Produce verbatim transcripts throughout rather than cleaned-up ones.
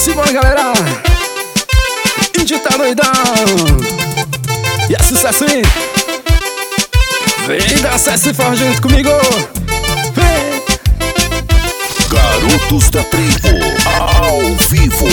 Simbora, galera. Índio tá doidão. E é sucesso, hein? Vem dançar esse forró junto comigo. Vem. Garotos da Tribo, ao vivo.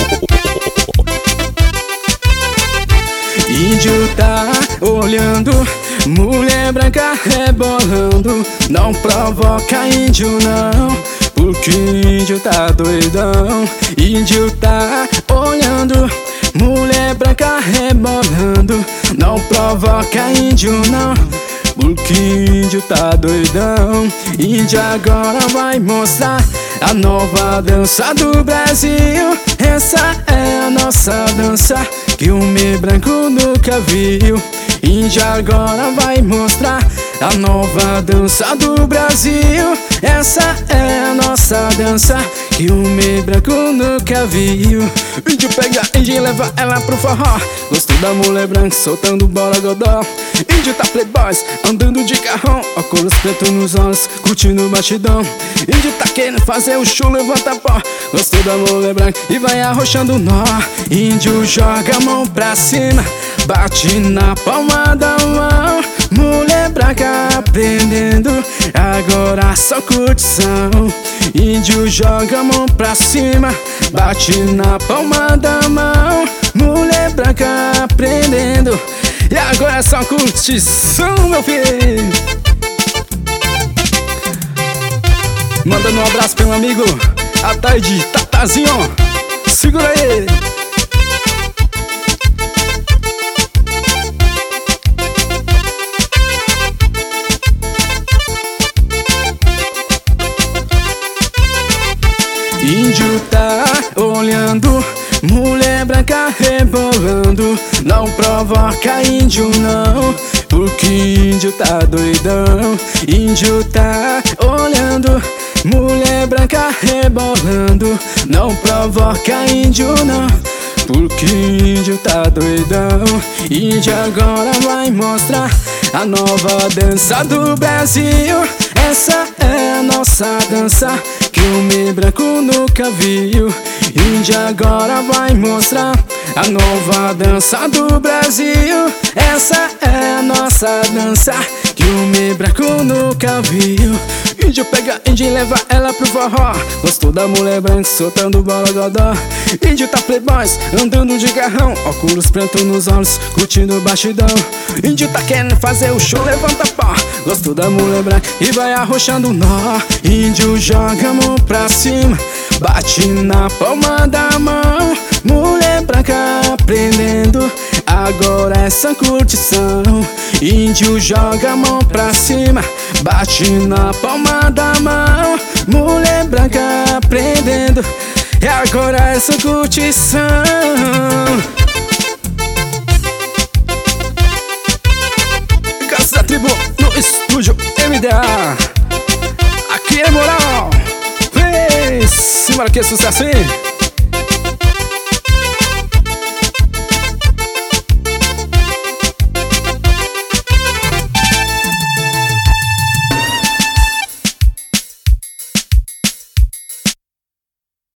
Índio tá olhando, mulher branca rebolando. Não provoca índio não, porque índio tá doidão. Índio tá olhando, mulher branca rebolando. Não provoca índio não, porque índio tá doidão. Índio agora vai mostrar a nova dança do Brasil. Essa é a nossa dança que o homem branco nunca viu. Índio agora vai mostrar a nova dança do Brasil. Essa é a nossa dança que o homem branco nunca viu. Índio pega índio e leva ela pro forró. Gostou da mulher branca soltando bola godó. Índio tá playboys andando de carrão, óculos preto nos olhos, curtindo o batidão. Índio tá querendo fazer o show, levanta pó. Gostou da mulher branca e vai arrochando nó. Índio joga a mão pra cima, bate na palma da mão. Mulher branca aprendendo, agora só curtição. Índio joga a mão pra cima, bate na palma da mão. Mulher branca aprendendo, e agora é só curtição, meu filho. Mandando um abraço pro meu amigo Ataide Tatazinho. Segura aí. Índio tá olhando, mulher branca rebolando. Não provoca índio não, porque índio tá doidão. Índio tá olhando, mulher branca rebolando. Não provoca índio não, porque índio tá doidão. Índio agora vai mostrar a nova dança do Brasil. Essa é a nossa dança que o homem branco nunca viu. Índio agora vai mostrar a nova dança do Brasil. Essa é a nossa dança que o homem branco nunca viu. Índio pega índio e leva ela pro forró. Gostou da mulher branca soltando bola godó. Índio tá playboys andando de carrão, óculos preto nos olhos, curtindo o batidão. Índio tá querendo fazer o show, levanta pó. Gostou da mulher branca e vai arrochando nó. Índio joga a mão pra cima, bate na palma da mão. Mulher branca aprendendo, agora é só curtição. Índio joga a mão pra cima, bate na palma da mão. Mulher branca aprendendo, e agora é só curtição. Garotos da Tribo no estúdio M D A. Aqui é moral. Vem, simbora que é sucesso, hein?